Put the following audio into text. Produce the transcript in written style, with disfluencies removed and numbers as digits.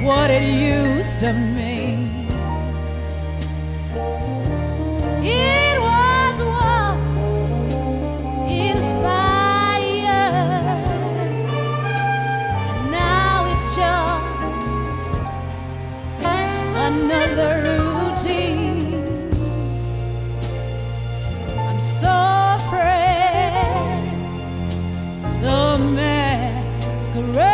what it used to mean. It was once inspired, and now it's just another routine. I'm so afraid the masquerade